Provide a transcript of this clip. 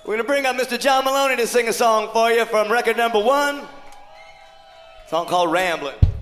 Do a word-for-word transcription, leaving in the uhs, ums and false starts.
We're gonna bring up Mister John Maloney to sing a song for you from record number one. A song called Ramblin'.